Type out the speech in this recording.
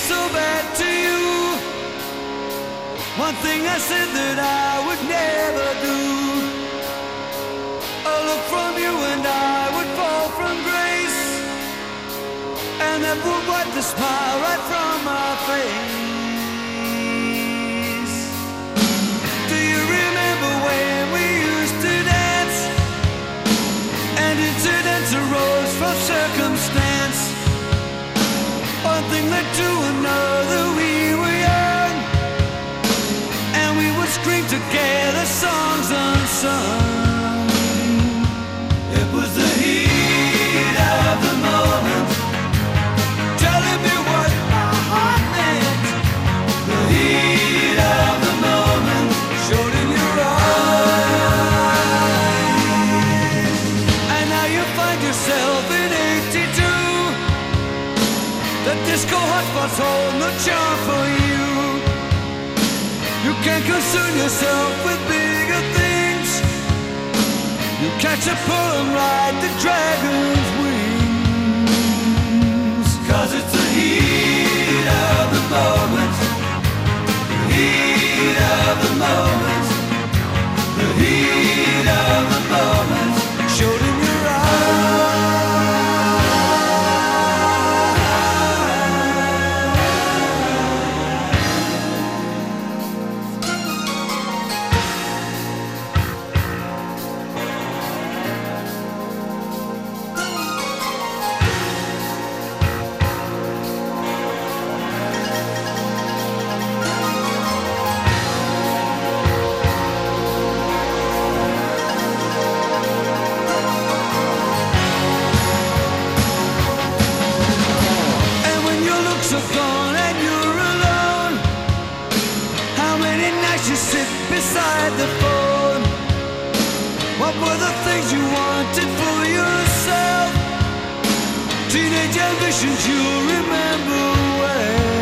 so bad to you. One thing I said that I would never do. A look from you and I would fall from grace, and that would wipe the smile right from my face. Do you remember when we used to dance, and incidents arose from circumstance? One thing led to another, we were young, and we would scream together songs unsung. It was the heat of the moment, telling me what my heart meant. The heat of the moment showed in your eyes. And now you find yourself in 82. The disco hotspots hold no charm for you. You can't concern yourself with bigger things. You catch a pull and ride the dragon's wings. 'Cause it's the heat of the moment, the heat of the moment, the heat of the moment showed in your are gone and you're alone. How many nights you sit beside the phone? What were the things you wanted for yourself? Teenage ambitions you remember well.